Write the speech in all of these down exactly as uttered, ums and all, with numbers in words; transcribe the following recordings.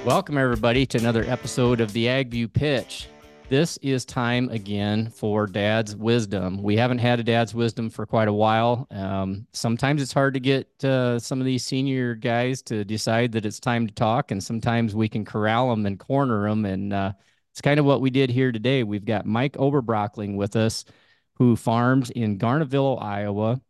Welcome, everybody, to another episode of the AgView Pitch. This is time again for Dad's Wisdom. We haven't had a Dad's Wisdom for quite a while. Um, sometimes it's hard to get uh, some of these senior guys to decide that it's time to talk, and sometimes we can corral them and corner them, and uh, it's kind of what we did here today. We've got Mike Oberbrockling with us, who farms in Garnavillo, Iowa.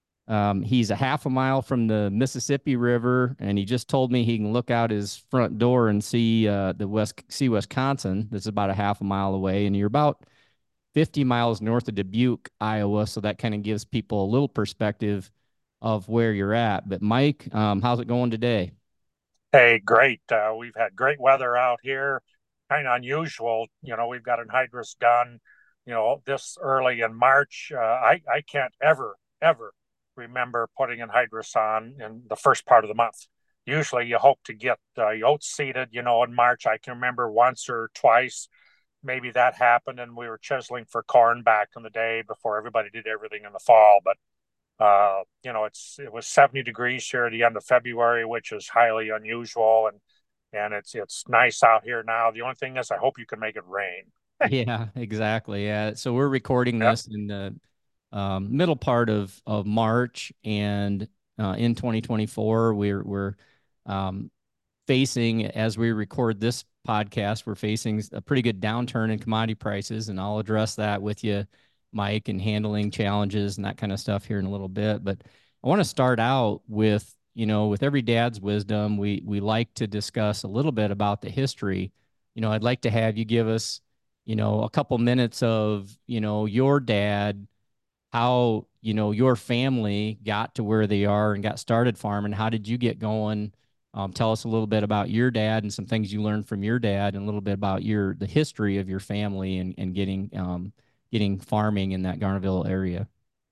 Um, he's a half a mile from the Mississippi River, and he just told me he can look out his front door and see uh, the West, see Wisconsin. That's about a half a mile away, and you're about fifty miles north of Dubuque, Iowa. So that kind of gives people a little perspective of where you're at. But Mike, um, how's it going today? Hey, great. Uh, we've had great weather out here. Kind of unusual. You know, we've got anhydrous done, you know, this early in March. Uh, I, I can't ever, ever remember putting anhydrous on in the first part of the month. Usually you hope to get uh, your oats seeded, you know, in March. I can remember once or twice maybe that happened and we were chiseling for corn back in the day before everybody did everything in the fall. But uh, you know, it's it was seventy degrees here at the end of February, which is highly unusual, and and it's it's nice out here now. The only thing is, I hope you can make it rain. Yeah, exactly. Yeah. So we're recording Yeah. this in the um, middle part of of March, and uh, in twenty twenty-four, we're we're um, facing, as we record this podcast, we're facing a pretty good downturn in commodity prices, and I'll address that with you, Mike, and handling challenges and that kind of stuff here in a little bit. But I want to start out with, you know, with every dad's wisdom, we we like to discuss a little bit about the history. You know, I'd like to have you give us, you know, a couple minutes of, you know, your dad, how, you know, your family got to where they are and got started farming. How did you get going? Um, tell us a little bit about your dad and some things you learned from your dad, and a little bit about your the history of your family and, and getting um, getting farming in that Garnaville area.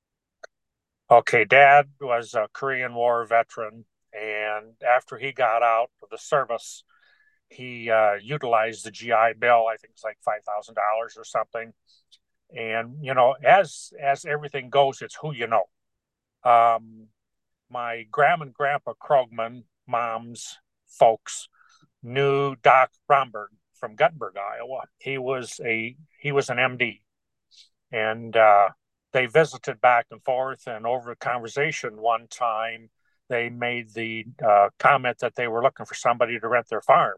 Okay, Dad was a Korean War veteran, and after he got out of the service, he uh, utilized the G I Bill. I think it's like five thousand dollars or something. And you know, as as everything goes, it's who you know. Um, my grandma and grandpa Krogman, mom's folks, knew Doc Romberg from Guttenberg, Iowa. He was a he was an M D, and uh, they visited back and forth. And over a conversation one time, they made the uh, comment that they were looking for somebody to rent their farm.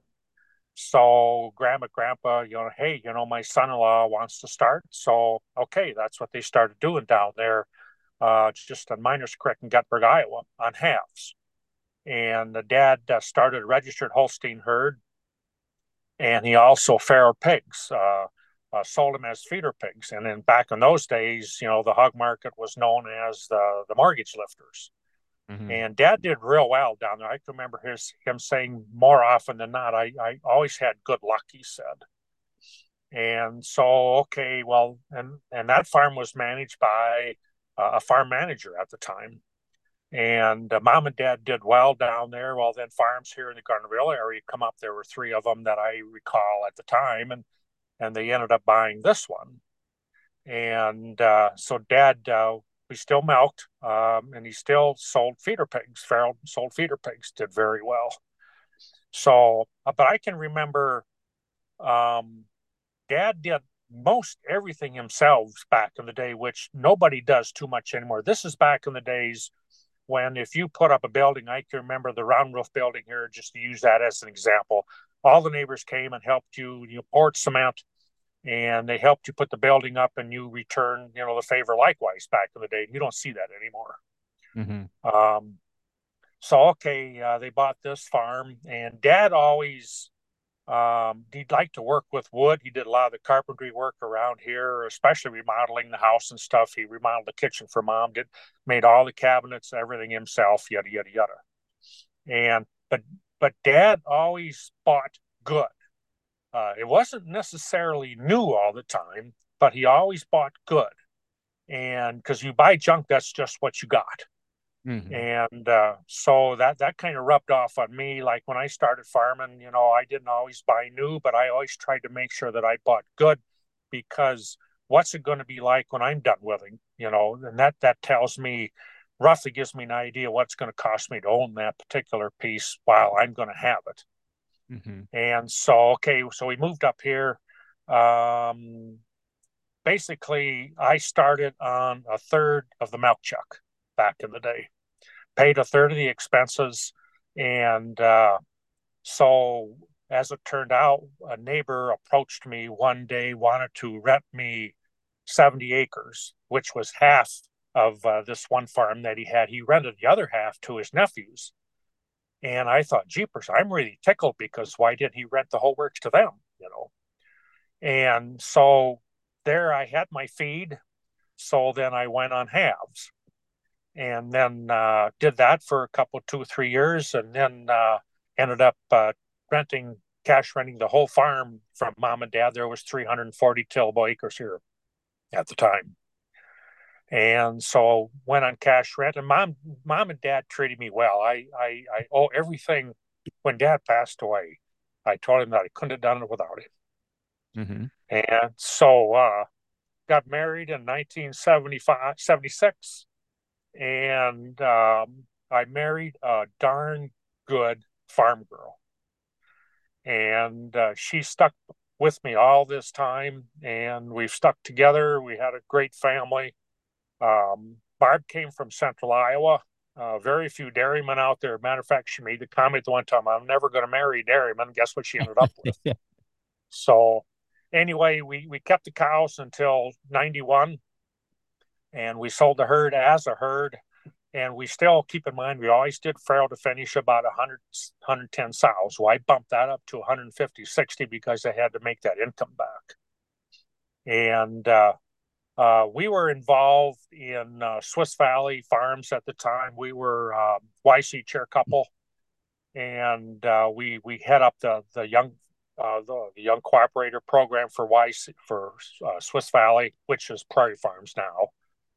So grandma, grandpa, you know, hey, you know, my son-in-law wants to start. So okay, that's what they started doing down there, uh, just on Miners Creek in Guttenberg, Iowa, on halves. And the dad uh, started a registered Holstein herd, and he also farrowed pigs, uh, uh, sold them as feeder pigs. And then back in those days, you know, the hog market was known as the the mortgage lifters. Mm-hmm. And Dad did real well down there. I can remember his him saying more often than not, I, I always had good luck, he said. And so, okay, well, and and that farm was managed by uh, a farm manager at the time. And uh, mom and dad did well down there. Well, then farms here in the Garnerville area come up. There were three of them that I recall at the time, and and they ended up buying this one. And uh, so dad, uh, we still milked, um, and he still sold feeder pigs. Farrell sold feeder pigs, did very well. So, uh, but I can remember um, dad did most everything himself back in the day, which nobody does too much anymore. This is back in the days when if you put up a building, I can remember the round roof building here, just to use that as an example. All the neighbors came and helped you, you poured cement, and they helped you put the building up, and you return, you know, the favor likewise back in the day. You don't see that anymore. Mm-hmm. Um, so, okay, uh, they bought this farm, and dad always, um, he'd like to work with wood. He did a lot of the carpentry work around here, especially remodeling the house and stuff. He remodeled the kitchen for mom, did made all the cabinets, everything himself, yada yada yada. And but but dad always bought good. Uh, it wasn't necessarily new all the time, but he always bought good. And because you buy junk, that's just what you got. Mm-hmm. And uh, so that that kind of rubbed off on me. Like when I started farming, you know, I didn't always buy new, but I always tried to make sure that I bought good, because what's it going to be like when I'm done with it, you know? And that that tells me, roughly gives me an idea what's going to cost me to own that particular piece while I'm going to have it. Mm-hmm. And so, okay, so we moved up here. Um, Basically, I started on a third of the milk chuck back in the day, paid a third of the expenses. And uh, so, as it turned out, a neighbor approached me one day, wanted to rent me seventy acres, which was half of uh, this one farm that he had. He rented the other half to his nephews. And I thought, jeepers, I'm really tickled because why didn't he rent the whole works to them? You know, and so there I had my feed. So then I went on halves and then uh, did that for a couple, two, three years, and then uh, ended up uh, renting, cash renting the whole farm from mom and dad. There was three hundred forty tillable acres here at the time. And so went on cash rent, and mom, mom and dad treated me well. I, I, I owe everything. When dad passed away, I told him that I couldn't have done it without him. Mm-hmm. And so uh, got married in nineteen seventy-five, seventy-six, and um, I married a darn good farm girl. And uh, she stuck with me all this time, and we've stuck together. We had a great family. Um, Barb came from central Iowa. Uh, very few dairymen out there. Matter of fact, she made the comment one time, I'm never going to marry a dairyman. Guess what she ended up with? Yeah. So, anyway, we, we kept the cows until ninety-one, and we sold the herd as a herd. And we still keep in mind, we always did farrow to finish about one hundred, one hundred ten sows. Well, I bumped that up to one hundred fifty, sixty because I had to make that income back. And uh, uh, we were involved in uh, Swiss Valley Farms at the time. We were uh, Y C chair couple, and uh, we we head up the the young uh, the, the young cooperator program for Y C for uh, Swiss Valley, which is Prairie Farms now.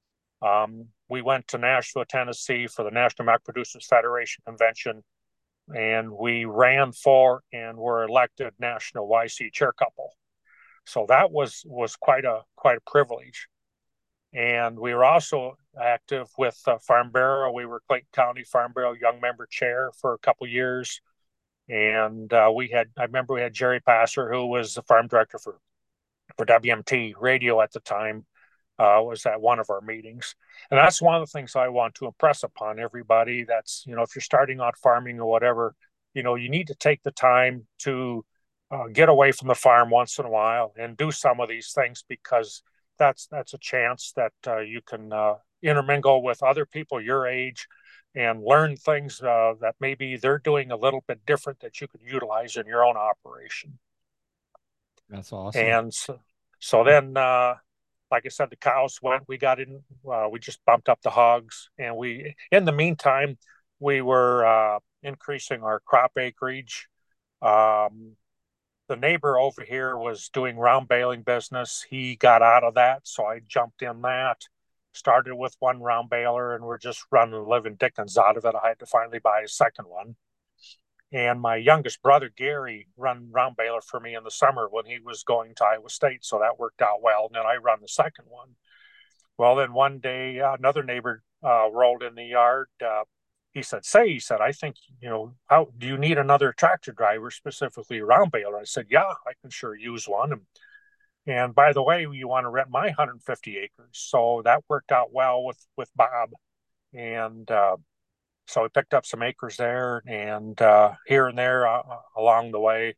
Um, we went to Nashville, Tennessee for the National Milk Producers Federation convention, and we ran for and were elected national Y C chair couple. So that was was quite a quite a privilege. And we were also active with uh, Farm Bureau. We were Clayton County Farm Bureau Young Member Chair for a couple years. And uh, we had, I remember we had Jerry Passer, who was the farm director for, for W M T radio at the time, uh, was at one of our meetings. And that's one of the things I want to impress upon everybody. That's, you know, if you're starting out farming or whatever, you know, you need to take the time to uh, get away from the farm once in a while and do some of these things, because that's that's a chance that uh, you can uh, intermingle with other people your age and learn things uh, that maybe they're doing a little bit different that you could utilize in your own operation. That's awesome. And so, so then, uh, like I said, the cows went. We got in. Uh, we just bumped up the hogs, and we. In the meantime, we were uh, increasing our crop acreage. Um, the neighbor over here was doing round baling business. He got out of that, so I jumped in that. Started with one round baler, and we're just running the living dickens out of it. I had to finally buy a second one. And my youngest brother Gary run round baler for me in the summer when he was going to Iowa State, so that worked out well. And then I run the second one. Well, then one day uh, another neighbor uh, rolled in the yard. Uh, he said, "Say," he said, "I think, you know, how do you need another tractor driver, specifically a round baler?" I said, "Yeah, I can sure use one." And, and by the way, you want to rent my one hundred fifty acres, so that worked out well with with Bob. And uh, so we picked up some acres there and uh, here and there uh, along the way.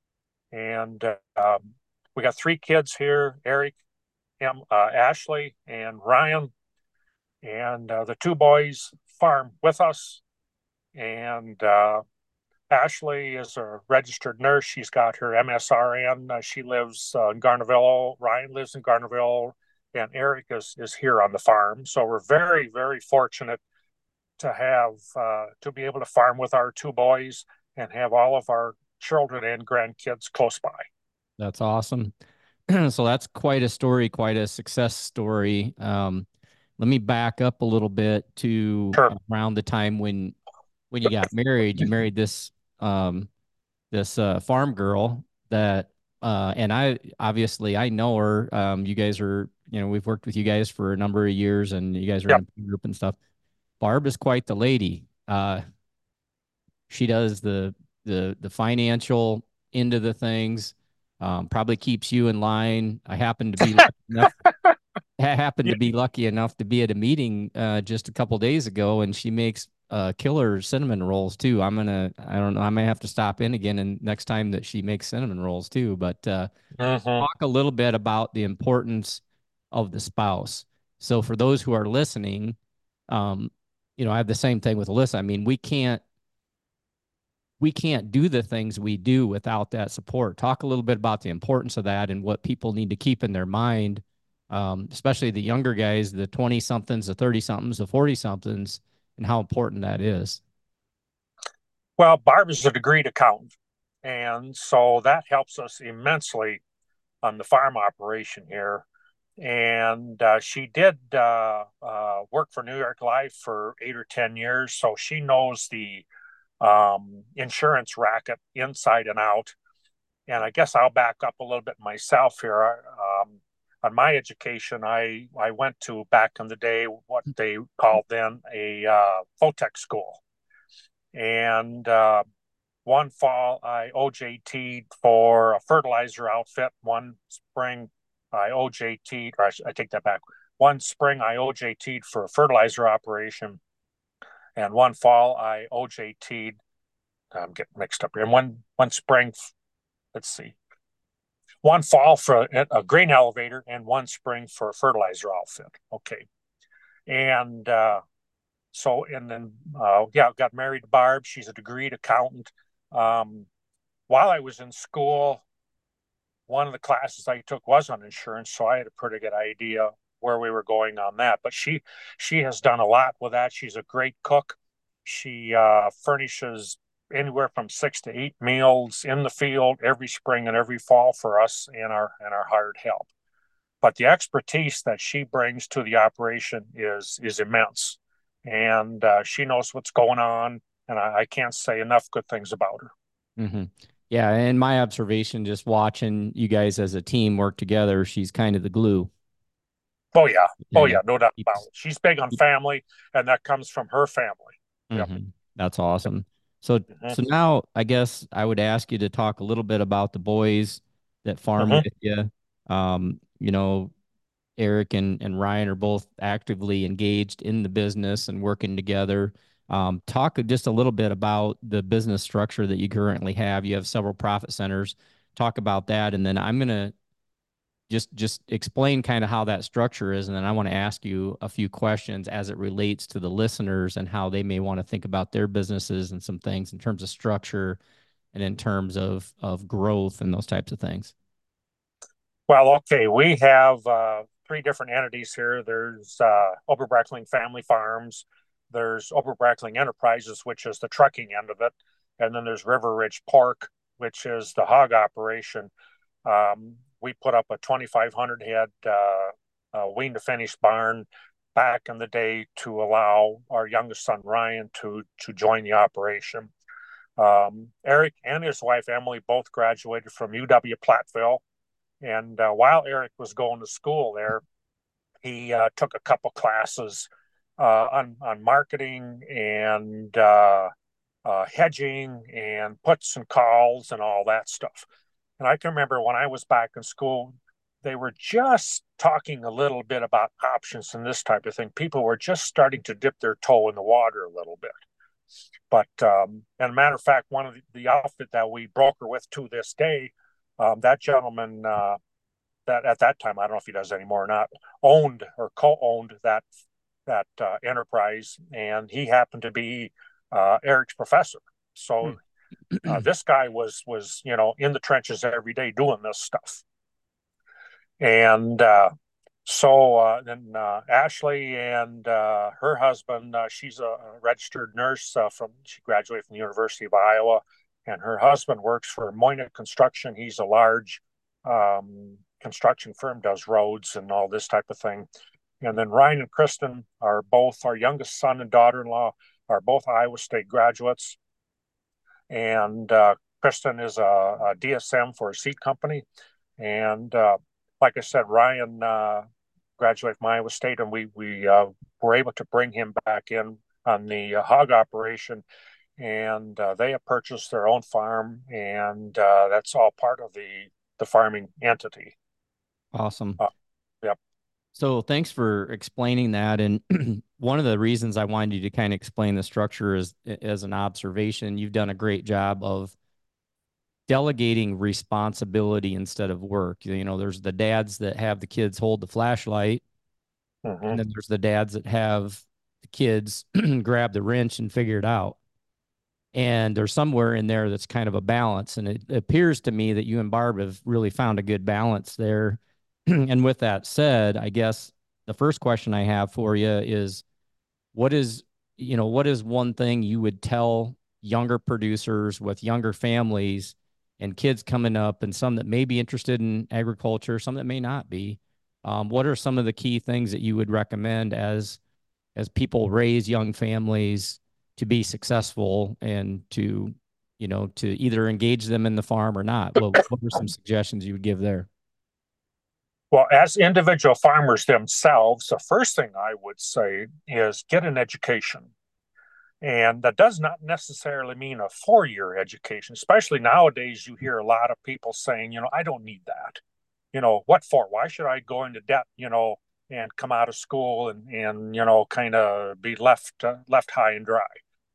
And uh, um, we got three kids here: Eric, Em, uh, Ashley, and Ryan. And uh, the two boys farm with us. And uh, Ashley is a registered nurse. She's got her M S R N. Uh, she lives uh, in Garnerville. Ryan lives in Garnerville. And Eric is, is here on the farm. So we're very, very fortunate to have uh, to be able to farm with our two boys and have all of our children and grandkids close by. That's awesome. So that's quite a story, quite a success story. Um, let me back up a little bit to Sure. around the time when when you got married. You married this um, this uh, farm girl that, uh, and I obviously I know her. Um, you guys are, you know, we've worked with you guys for a number of years, and you guys are Yep. in a group and stuff. Barb is quite the lady. Uh, she does the the the financial end of the things. Um, probably keeps you in line. I happen to be lucky enough happened Yeah. to be lucky enough to be at a meeting uh, just a couple days ago, and she makes uh, killer cinnamon rolls too. I'm gonna, I don't know, I may have to stop in again and next time that she makes cinnamon rolls too. But uh, Mm-hmm. talk a little bit about the importance of the spouse. So for those who are listening, um, you know, I have the same thing with Alyssa. I mean, we can't we can't do the things we do without that support. Talk a little bit about the importance of that and what people need to keep in their mind, um, especially the younger guys, the twenty somethings, the thirty somethings, the forty somethings, and how important that is. Well, Barb is a degreed accountant, and so that helps us immensely on the farm operation here. And uh, she did uh, uh, work for New York Life for eight or ten years, so she knows the um, insurance racket inside and out. And I guess I'll back up a little bit myself here. Um, on my education, I I went to back in the day what they called then a uh, Fotech school, and uh, one fall I O J T'd for a fertilizer outfit. One spring I O J T'd, or I, I take that back. One spring I O J T'd for a fertilizer operation, and one fall I O J T'd. I'm getting mixed up here. And one one spring, let's see, one fall for a, a grain elevator, and one spring for a fertilizer outfit. Okay, and uh, so and then uh, yeah, got married to Barb. She's a degreed accountant. Um, while I was in school, one of the classes I took was on insurance, so I had a pretty good idea where we were going on that. But she she has done a lot with that. She's a great cook. She uh, furnishes anywhere from six to eight meals in the field every spring and every fall for us and our and our hired help. But the expertise that she brings to the operation is is immense, and uh, she knows what's going on. And I, I can't say enough good things about her. Mm-hmm. Yeah, and my observation, just watching you guys as a team work together, she's kind of the glue. Oh yeah, oh Kind of yeah, no doubt about keeps. it. She's big on family, and that comes from her family. Yep. Mm-hmm. That's awesome. So, Mm-hmm. so now I guess I would ask you to talk a little bit about the boys that farm Mm-hmm. with you. Um, you know, Eric and, and Ryan are both actively engaged in the business and working together. Um, talk just a little bit about the business structure that you currently have. You have several profit centers. Talk about that, and then I'm gonna just just explain kind of how that structure is, and then I want to ask you a few questions as it relates to the listeners and how they may want to think about their businesses and some things in terms of structure and in terms of of growth and those types of things. Well, okay, we have uh, three different entities here. There's uh, Oberbreckling Family Farms, there's Oberbreckling Enterprises, which is the trucking end of it, and then there's River Ridge Pork, which is the hog operation. Um, we put up a twenty-five hundred head uh, uh, wean to finish barn back in the day to allow our youngest son Ryan to to join the operation. Um, Eric and his wife Emily both graduated from U W Platteville, and uh, while Eric was going to school there, he uh, took a couple classes uh, on on marketing and uh, uh, hedging and puts and calls and all that stuff. And I can remember when I was back in school, they were just talking a little bit about options and this type of thing. People were just starting to dip their toe in the water a little bit. But um, and a matter of fact, one of the, the outfit that we broker with to this day, um, that gentleman uh, that at that time, I don't know if he does anymore or not, owned or co-owned that that uh, enterprise, and he happened to be uh, Eric's professor. So uh, this guy was was you know in the trenches every day doing this stuff, and uh, so uh, then uh, Ashley and uh, her husband, uh, she's a registered nurse uh, from she graduated from the University of Iowa, and her husband works for Moynihan Construction. He's a large um, construction firm, does roads and all this type of thing. And then Ryan and Kristen are both our youngest son and daughter-in-law are both Iowa State graduates, and uh, Kristen is a, a D S M for a seed company, and uh, like I said, Ryan uh, graduated from Iowa State, and we we uh, were able to bring him back in on the uh, hog operation. and uh, they have purchased their own farm, and uh, that's all part of the the farming entity. Awesome. Uh, yep. So thanks for explaining that. And one of the reasons I wanted you to kind of explain the structure is as an observation. You've done a great job of delegating responsibility instead of work. You know, there's the dads that have the kids hold the flashlight, Hmm. and then there's the dads that have the kids grab the wrench and figure it out. And there's somewhere in there that's kind of a balance. And it appears to me that you and Barb have really found a good balance there. And with that said, I guess the first question I have for you is what is, you know, what is one thing you would tell younger producers with younger families and kids coming up and some that may be interested in agriculture, some that may not be? Um, what are some of the key things that you would recommend as as people raise young families to be successful and to, you know, to either engage them in the farm or not? What what are some suggestions you would give there? Well, as individual farmers themselves, the first thing I would say is get an education. And that does not necessarily mean a four year education, especially nowadays. You hear a lot of people saying, you know, I don't need that. You know, what for? Why should I go into debt, you know, and come out of school and, and you know, kind of be left, uh, left high and dry?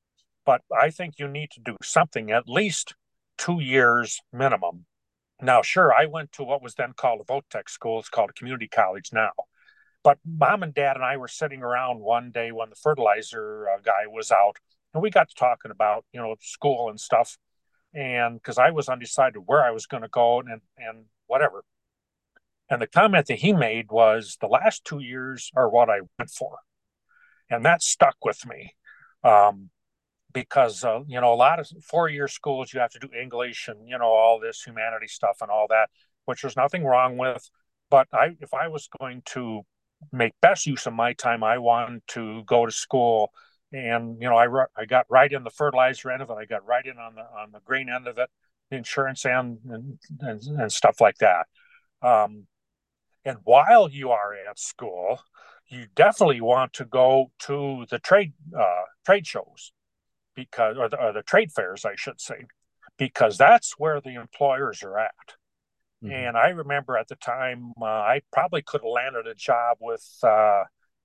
But I think you need to do something at least two years minimum. Now, sure, I went to what was then called a Votech school. It's called a community college now. But mom and dad and I were sitting around one day when the fertilizer uh, guy was out, and we got to talking about, you know, school and stuff. And because I was undecided where I was going to go and, and whatever. And the comment that he made was the last two years are what I went for. And that stuck with me. Um, because uh, you know, a lot of four-year schools you have to do English and you know all this humanity stuff and all that, which there's nothing wrong with. But I, if I was going to make best use of my time, I wanted to go to school, and you know, I I got right in the fertilizer end of it. I got right in on the on the grain end of it, the insurance end, and and, and stuff like that. Um, and while you are at school, you definitely want to go to the trade uh, trade shows because, or the, or the trade fairs, I should say, because that's where the employers are at. Mm-hmm. And I remember at the time, uh, I probably could have landed a job with, uh,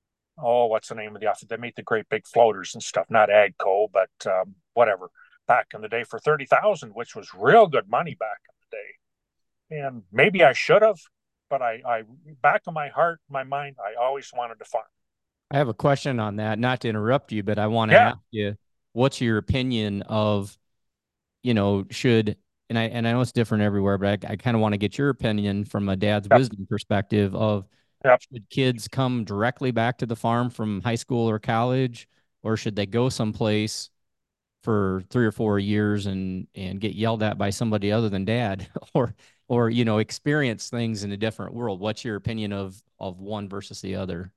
oh, what's the name of the outfit? They make the great big floaters and stuff, not Agco, but um, whatever, back in the day for thirty thousand, which was real good money back in the day. And maybe I should have, but I, I, back in my heart, my mind, I always wanted to farm. I have a question on that, not to interrupt you, but I want to Yeah. ask you, what's your opinion of, you know, should, and I and I know it's different everywhere, but I, I kind of want to get your opinion from a dad's Yep. wisdom perspective of Yep. should kids come directly back to the farm from high school or college, or should they go someplace for three or four years and and get yelled at by somebody other than dad, or or you know experience things in a different world? What's your opinion of of one versus the other?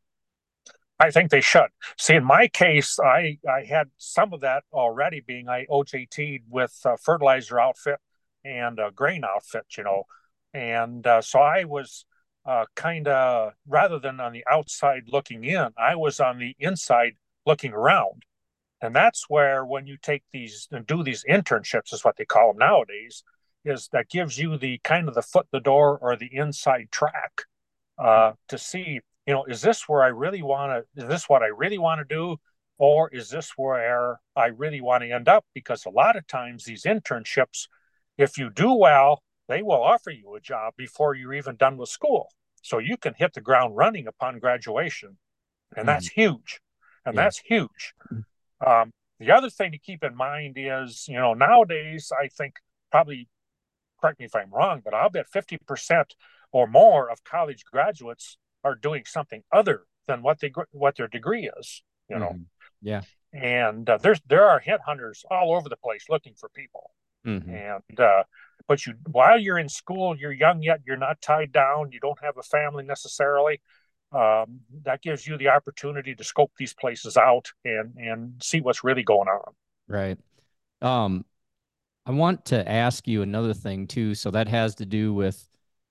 I think they should. See, in my case, I, I had some of that already being I O J T'd with a fertilizer outfit and a grain outfit, you know. And uh, so I was uh, kind of, rather than on the outside looking in, I was on the inside looking around. And that's where when you take these and do these internships, is what they call them nowadays, is that gives you the kind of the foot in the door or the inside track uh, to see, you know, is this where I really want to, is this what I really want to do? Or is this where I really want to end up? Because a lot of times these internships, if you do well, they will offer you a job before you're even done with school. So you can hit the ground running upon graduation. And Mm-hmm. that's huge. And Yeah. that's huge. Um, the other thing to keep in mind is, you know, nowadays, I think probably, correct me if I'm wrong, but I'll bet fifty percent or more of college graduates are doing something other than what they what their degree is, you know. Mm-hmm. Yeah. And uh, there's there are headhunters all over the place looking for people. Mm-hmm. And uh, but you while you're in school, you're young yet, you're not tied down, you don't have a family necessarily. Um, that gives you the opportunity to scope these places out and and see what's really going on. Right. Um, I want to ask you another thing too. So that has to do with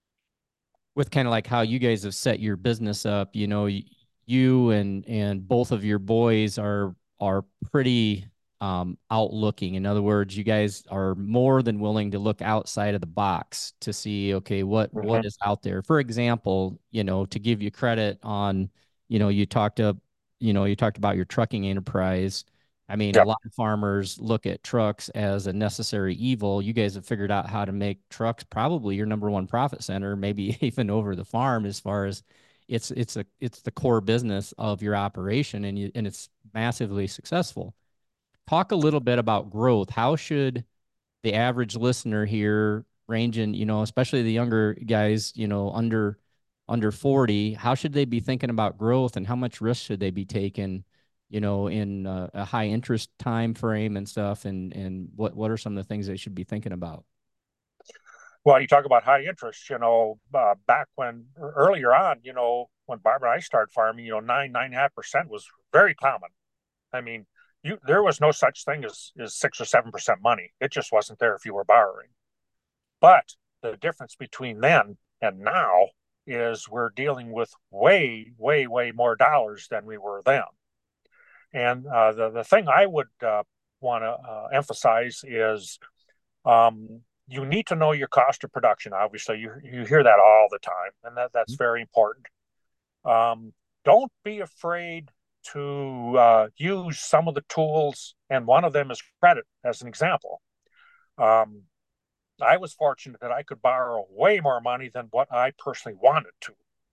with kind of like how you guys have set your business up. You know, you and and both of your boys are are pretty um, outlooking. In other words, you guys are more than willing to look outside of the box to see, okay, what Mm-hmm. what is out there. For example, you know, to give you credit on, you know, you talked to, you know, you talked about your trucking enterprise. I mean, a Yep. lot of farmers look at trucks as a necessary evil. You guys have figured out how to make trucks probably your number one profit center, maybe even over the farm as far as it's it's a it's the core business of your operation, and you and it's massively successful. Talk a little bit about growth. How should the average listener here, ranging, you know, especially the younger guys, you know, under under forty, how should they be thinking about growth, and how much risk should they be taking, you know, in a, a high interest time frame and stuff, and and what what are some of the things they should be thinking about? Well, you talk about high interest, you know, uh, back when earlier on, you know, when Barbara and I started farming, you know, nine, nine and a half percent was very common. I mean, you there was no such thing as, as six or seven percent money. It just wasn't there if you were borrowing. But the difference between then and now is we're dealing with way, way, way more dollars than we were then. And uh, the the thing I would uh, want to uh, emphasize is um, you need to know your cost of production. Obviously, you you hear that all the time, and that that's very important. Um, don't be afraid to uh, use some of the tools, and one of them is credit, as an example. Um, I was fortunate that I could borrow way more money than what I personally wanted to,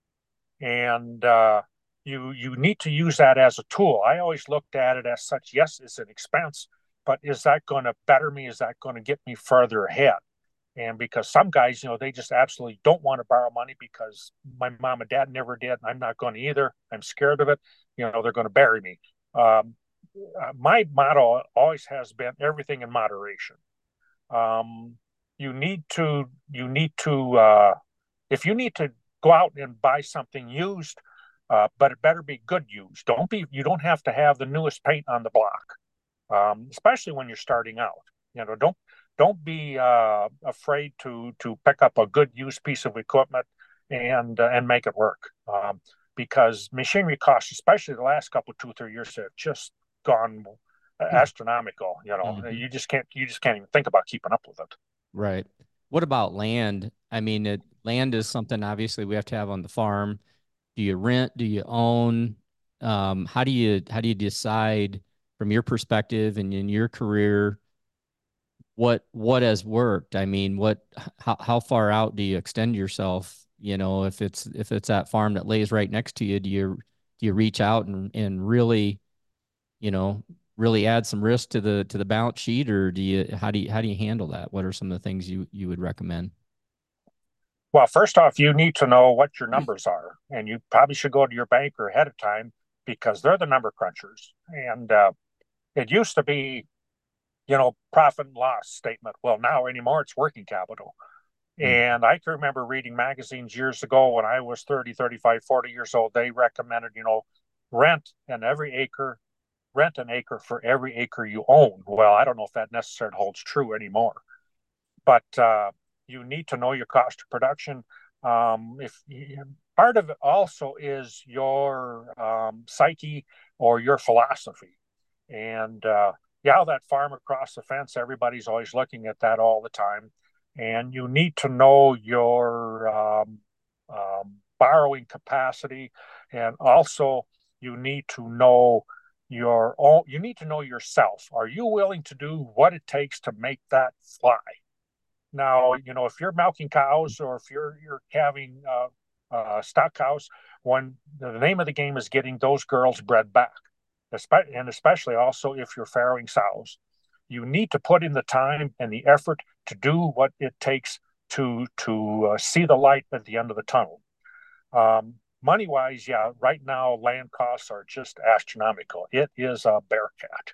and uh, you you need to use that as a tool. I always looked at it as such. Yes, it's an expense, but is that going to better me? Is that going to get me further ahead? And because some guys, you know, they just absolutely don't want to borrow money because my mom and dad never did. I'm not going to either. I'm scared of it. You know, they're going to bury me. Um, uh, my motto always has been everything in moderation. Um, you need to, you need to, uh, if you need to go out and buy something used, uh, but it better be good used. Don't be, you don't have to have the newest paint on the block, um, especially when you're starting out. You know, don't don't be uh, afraid to to pick up a good used piece of equipment and uh, and make it work. Um, because machinery costs, especially the last couple of two three years, have just gone astronomical. You know, Mm-hmm. you just can't you just can't even think about keeping up with it. Right. What about land? I mean, it, land is something obviously we have to have on the farm. Do you rent? Do you own? Um, how do you how do you decide from your perspective and in your career what what has worked? I mean, what how how far out do you extend yourself? You know, if it's if it's that farm that lays right next to you, do you do you reach out and and really, you know, really add some risk to the to the balance sheet, or do you how do you how do you handle that? What are some of the things you you would recommend? Well, first off, you need to know what your numbers are, and you probably should go to your banker ahead of time because they're the number crunchers. And uh, it used to be, you know, profit and loss statement. Well, now anymore, it's working capital. Mm. And I can remember reading magazines years ago when I was thirty, thirty-five, forty years old. They recommended, you know, rent an every acre, rent an acre for every acre you own. Well, I don't know if that necessarily holds true anymore, but uh, you need to know your cost of production. Um, if part of it also is your um, psyche or your philosophy, and uh, yeah, that farm across the fence, everybody's always looking at that all the time, and you need to know your um, um, borrowing capacity, and also you need to know your own. You need to know yourself. Are you willing to do what it takes to make that fly? Now, you know, if you're milking cows or if you're you're having uh, uh, stock cows, when the name of the game is getting those girls bred back, and especially also if you're farrowing sows, you need to put in the time and the effort to do what it takes to to uh, see the light at the end of the tunnel. Um, money wise, yeah, right now land costs are just astronomical. It is a bear cat,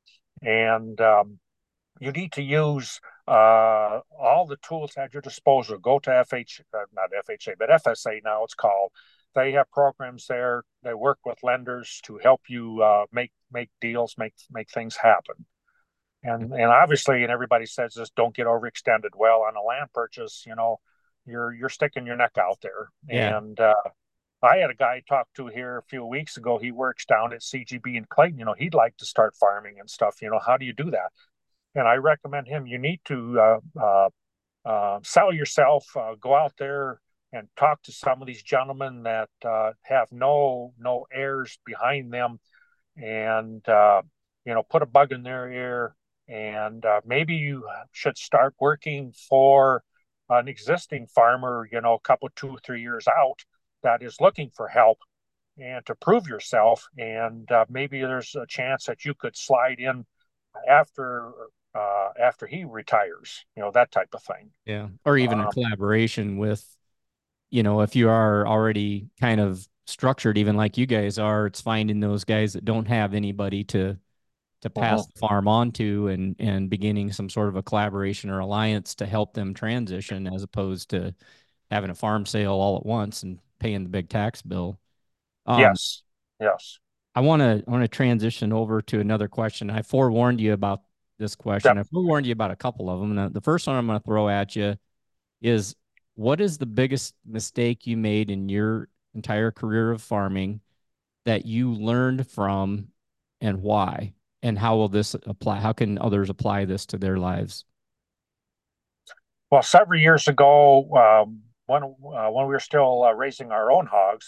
and um, you need to use uh, all the tools at your disposal. Go to F H, uh, not F H A, but F S A now it's called. They have programs there. They work with lenders to help you uh, make make deals, make make things happen. And and obviously, and everybody says this: don't get overextended. Well, on a land purchase, you know, you're you're sticking your neck out there, Yeah. and uh, I had a guy talk to here a few weeks ago. He works down at C G B in Clayton. You know, he'd like to start farming and stuff. You know, how do you do that? And I recommend him. You need to uh, uh, uh, sell yourself. Uh, go out there and talk to some of these gentlemen that uh, have no no heirs behind them, and uh, you know, put a bug in their ear. And uh, maybe you should start working for an existing farmer. You know, a couple, two, three years out that is looking for help and to prove yourself. And uh, maybe there's a chance that you could slide in after uh, after he retires. You know, that type of thing. Yeah. Or even a Um, collaboration with, you know, if you are already kind of structured, even like you guys are, it's finding those guys that don't have anybody to to pass mhm. the farm on to, and and beginning some sort of a collaboration or alliance to help them transition, as opposed to having a farm sale all at once and paying the big tax bill. Um, Yes, yes. I want to I want to transition over to another question. I forewarned you about this question. Yep. I forewarned you about a couple of them. And the first one I'm going to throw at you is, what is the biggest mistake you made in your entire career of farming that you learned from, and why? And how will this apply? How can others apply this to their lives? Well, several years ago, um, when uh, when we were still uh, raising our own hogs,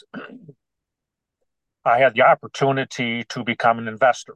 I had the opportunity to become an investor.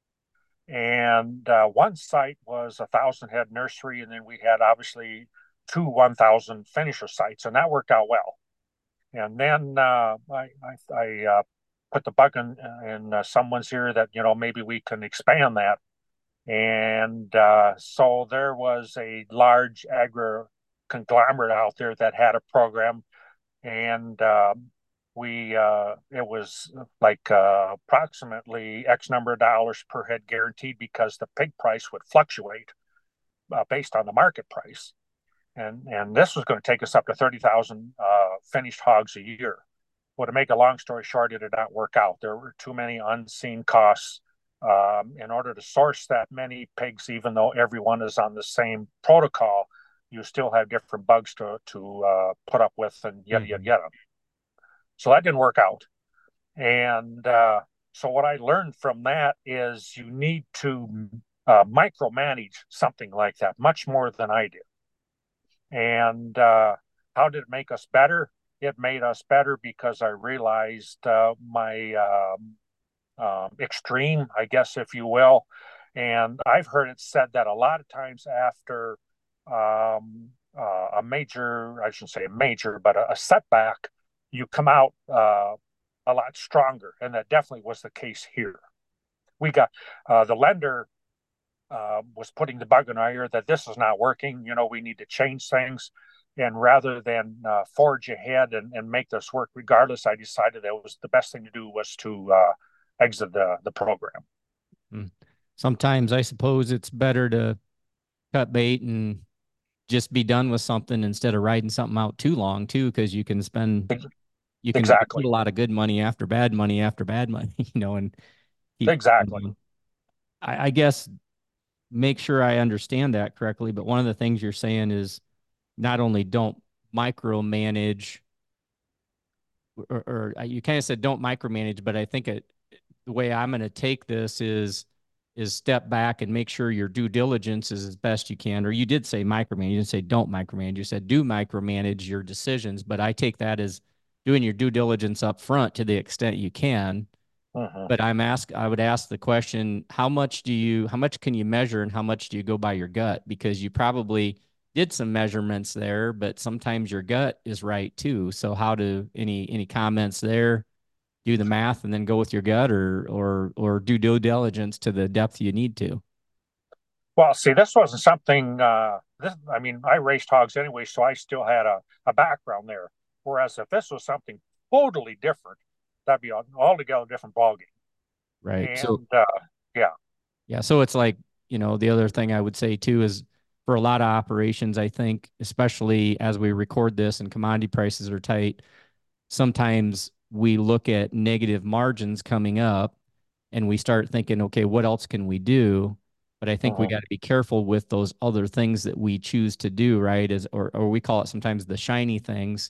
And uh, one site was a thousand head nursery, and then we had obviously two one thousand finisher sites, and that worked out well. And then uh, I I, I uh, put the bug in, in uh, someone's ear that you know maybe we can expand that. And uh, so there was a large agri conglomerate out there that had a program, and um, we uh, it was like uh, approximately X number of dollars per head guaranteed because the pig price would fluctuate uh, based on the market price, and and this was going to take us up to thirty thousand uh, finished hogs a year. Well, to make a long story short, it did not work out. There were too many unseen costs um, in order to source that many pigs. Even though everyone is on the same protocol, you still have different bugs to to uh, put up with, and yada yada Mm-hmm. yada. So that didn't work out. And uh, so what I learned from that is you need to uh, micromanage something like that much more than I did. And uh, how did it make us better? It made us better because I realized uh, my um, um, extreme, I guess, if you will. And I've heard it said that a lot of times after um, uh, a major, I shouldn't say a major, but a, a setback, you come out uh, a lot stronger. And that definitely was the case here. We got uh, the lender uh, was putting the bug in our ear that this is not working. You know, we need to change things. And rather than uh, forge ahead and, and make this work regardless, I decided that was the best thing to do was to uh, exit the, the program. Mm. Sometimes I suppose it's better to cut bait and just be done with something instead of riding something out too long too, because you can spend you can put Exactly. a lot of good money after bad money after bad money, you know, and keep. Exactly. I, I guess make sure I understand that correctly. But one of the things you're saying is not only don't micromanage, or, or uh, you kind of said don't micromanage, but I think it, the way I'm going to take this is is step back and make sure your due diligence is as best you can. Or you did say micromanage, you didn't say don't micromanage. You said do micromanage your decisions, but I take that as doing your due diligence up front to the extent you can. Mm-hmm. But I'm ask I would ask the question, how much do you how much can you measure and how much do you go by your gut? Because you probably did some measurements there, but sometimes your gut is right too. So how do any any comments there? Do the math and then go with your gut, or or or do due diligence to the depth you need to. Well, see, this wasn't something. Uh, this, I mean, I raced hogs anyway, so I still had a, a background there. Whereas if this was something totally different, that'd be an altogether different ballgame. Right. So And uh, yeah. yeah, so it's like, you know, the other thing I would say too is, for a lot of operations, I think, especially as we record this and commodity prices are tight, sometimes we look at negative margins coming up and we start thinking, okay, what else can we do? But I think we Mm-hmm. got to be careful with those other things that we choose to do, right? As or or we call it sometimes the shiny things.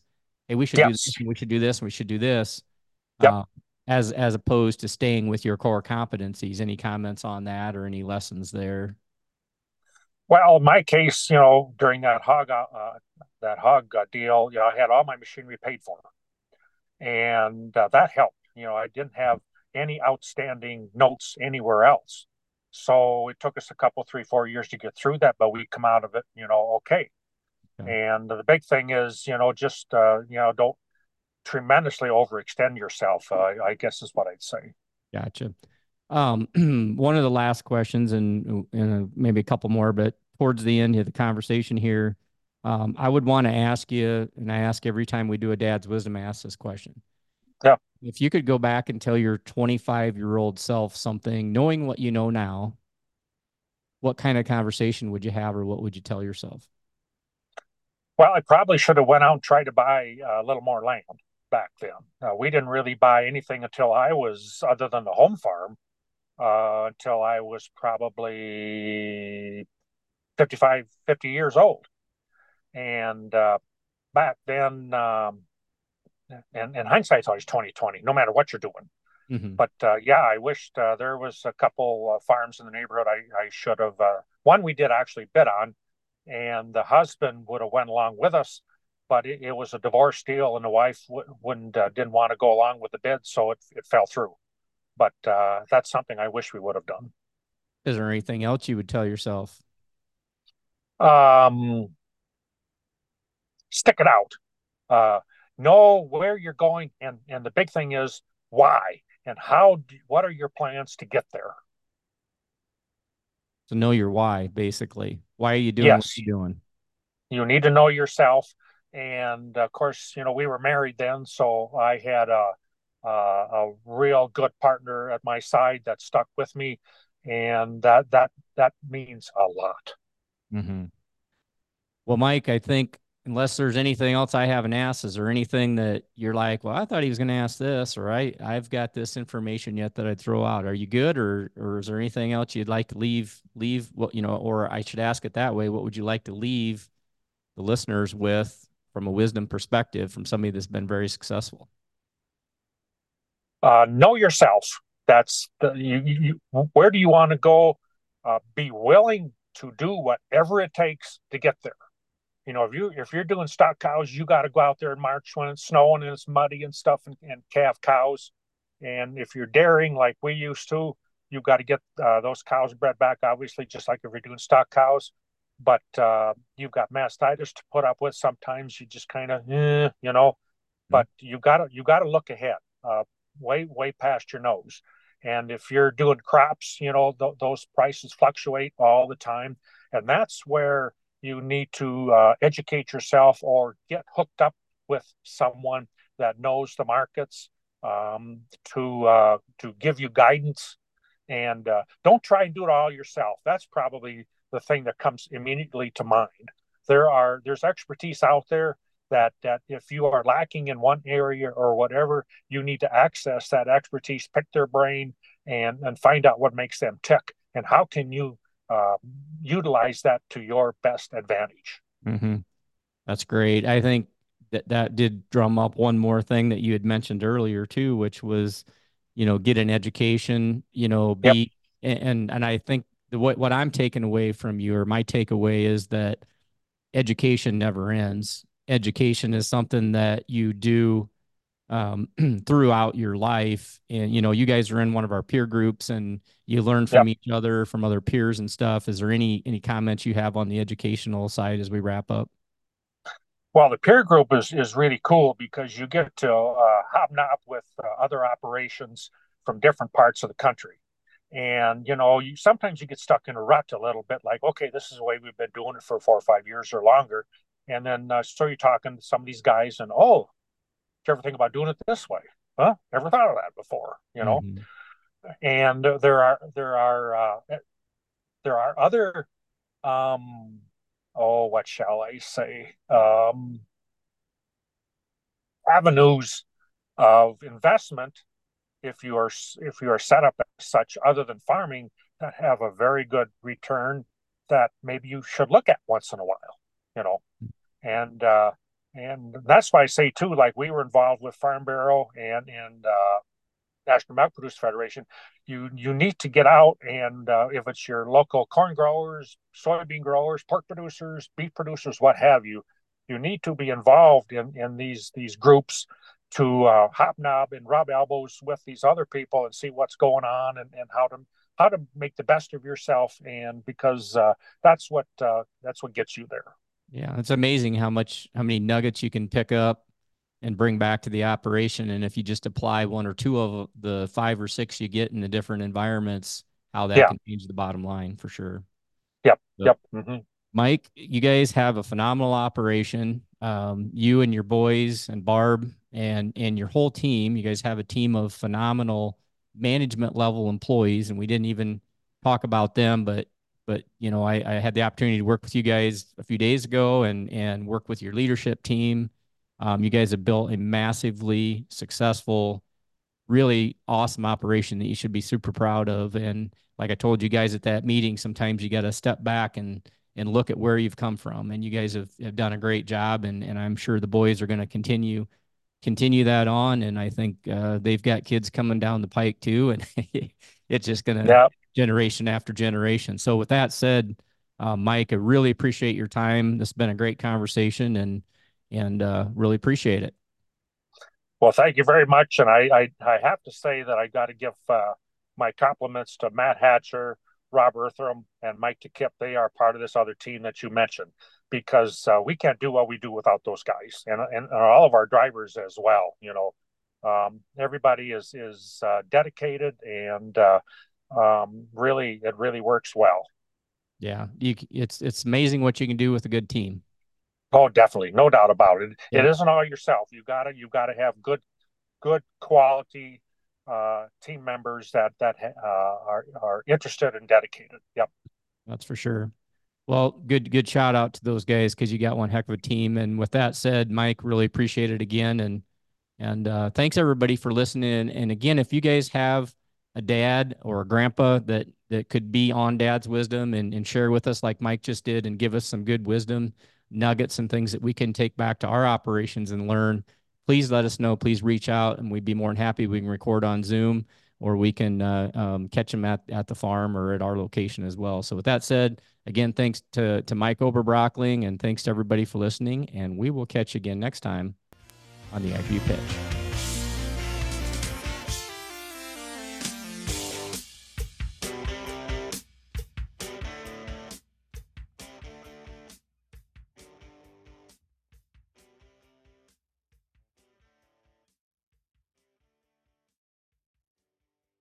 hey, we should do Yes. this, and we should do this, and we should do this, Yep. uh, as as opposed to staying with your core competencies. Any comments on that or any lessons there? Well, in my case, you know, during that hog uh, that hog uh, deal, you know, I had all my machinery paid for, and uh, that helped. You know, I didn't have any outstanding notes anywhere else, so it took us a couple, three, four years to get through that, but we come out of it, you know, okay. Okay. And the big thing is, you know, just uh, you know, don't tremendously overextend yourself. Uh, I guess is what I'd say. Gotcha. Um, one of the last questions, and, and maybe a couple more, but towards the end of the conversation here, um, I would want to ask you, and I ask every time we do a Dad's Wisdom, I ask this question. Yeah. If you could go back and tell your twenty-five year old self something, knowing what you know now, what kind of conversation would you have, or what would you tell yourself? Well, I probably should have went out and tried to buy a little more land back then. Uh, we didn't really buy anything until I was, other than the home farm, uh, until I was probably fifty-five, fifty years old. And uh, back then, um, and, and hindsight's always twenty twenty, no matter what you're doing. Mm-hmm. But uh, yeah, I wished uh, there was a couple uh, farms in the neighborhood I, I should have. Uh, one we did actually bid on, and the husband would have went along with us, but it, it was a divorce deal, and the wife w- wouldn't uh, didn't want to go along with the bid, so it it fell through. But uh, that's something I wish we would have done. Is there anything else you would tell yourself? Um, Stick it out. Uh, know where you're going, and and the big thing is why and how. Do, what are your plans to get there? To know your why, basically. Why are you doing what Yes, you're doing? you need to know yourself. And of course, you know, we were married then, so I had a a, a real good partner at my side that stuck with me, and that that that means a lot. Mm-hmm. Well, Mike, I think unless there's anything else I haven't asked, is there anything that you're like, well, I thought he was going to ask this, or I, I've got this information yet that I'd throw out. Are you good, or or is there anything else you'd like to leave leave what you know, or I should ask it that way? What would you like to leave the listeners with from a wisdom perspective from somebody that's been very successful? Uh, know yourself. That's the you, you, where do you want to go? Uh, be willing to do whatever it takes to get there. You know, if you if you're doing stock cows, you got to go out there in March when it's snowing and it's muddy and stuff, and, and calve cows. And if you're dairying like we used to, you've got to get uh, those cows bred back, obviously, just like if you're doing stock cows. But uh, you've got mastitis to put up with. Sometimes you just kind of, eh, you know, but you got to you got to look ahead, uh, way way past your nose. And if you're doing crops, you know th- those prices fluctuate all the time, and that's where you need to uh, educate yourself or get hooked up with someone that knows the markets, um, to uh, to give you guidance. And uh, don't try and do it all yourself. That's probably the thing that comes immediately to mind. There are there's expertise out there that that if you are lacking in one area or whatever, you need to access that expertise, pick their brain, and and find out what makes them tick, and how can you uh, utilize that to your best advantage. Mm-hmm. That's great. I think that that did drum up one more thing that you had mentioned earlier too, which was, you know, get an education, you know, Yep. be and and I think the what what I'm taking away from you or my takeaway is that education never ends. Education is something that you do um, throughout your life. And, you know, you guys are in one of our peer groups and you learn from Yep. each other, from other peers and stuff. Is there any, any comments you have on the educational side as we wrap up? Well, the peer group is is really cool because you get to uh, hobnob with uh, other operations from different parts of the country. And you know, you sometimes you get stuck in a rut a little bit, like, okay, this is the way we've been doing it for four or five years or longer. And then uh, so you're talking to some of these guys, and oh, did you ever think about doing it this way? Huh? Never thought of that before, you know. Mm-hmm. And uh, there are there are uh, there are other um, oh, what shall I say? Um, avenues of investment, if you are if you are set up as such, other than farming, that have a very good return that maybe you should look at once in a while, you know. And uh, and that's why I say too, like we were involved with Farm Bureau and and uh, National Milk Producers Federation. You you need to get out and uh, if it's your local corn growers, soybean growers, pork producers, beef producers, what have you, you need to be involved in in these these groups to uh, hobnob and rub elbows with these other people and see what's going on and, and how to how to make the best of yourself. And because uh, that's what uh, that's what gets you there. Yeah, it's amazing how much how many nuggets you can pick up and bring back to the operation. And if you just apply one or two of the five or six you get in the different environments, how that Yeah. can change the bottom line for sure. Yep. But Yep. Mm-hmm. Mike, you guys have a phenomenal operation. Um, you and your boys and Barb and and your whole team, you guys have a team of phenomenal management level employees, and we didn't even talk about them, but but you know, I, I had the opportunity to work with you guys a few days ago and and work with your leadership team. Um, you guys have built a massively successful, really awesome operation that you should be super proud of. And like I told you guys at that meeting, sometimes you got to step back and and look at where you've come from. And you guys have, have done a great job. And and I'm sure the boys are going to continue continue that on. And I think uh, they've got kids coming down the pike too. And it's just going to Yeah. generation after generation. So with that said, uh, Mike, I really appreciate your time. This has been a great conversation and and uh, really appreciate it. Well, thank you very much. And I, I, I have to say that I got to give uh, my compliments to Matt Hatcher, Rob Earthram, and Mike DeKip. They are part of this other team that you mentioned because uh, we can't do what we do without those guys and, and, and all of our drivers as well. You know, um, everybody is is uh, dedicated and uh, um, really it really works well. Yeah, you, it's it's amazing what you can do with a good team. Oh, definitely, no doubt about it. It Yep, isn't all yourself. You gotta you gotta have good good quality uh, team members that that uh, are are interested and dedicated. Yep. that's for sure. Well, good good shout out to those guys because you got one heck of a team. And with that said, Mike, really appreciate it again. And and uh, thanks everybody for listening. And again, if you guys have a dad or a grandpa that that could be on Dad's Wisdom and, and share with us like Mike just did and give us some good wisdom nuggets and things that we can take back to our operations and learn, please let us know. Please reach out and we'd be more than happy. We can record on Zoom or we can uh, um, catch them at, at the farm or at our location as well. So with that said, again, thanks to, to Mike Oberbrockling and thanks to everybody for listening. And we will catch you again next time on the I G Pitch.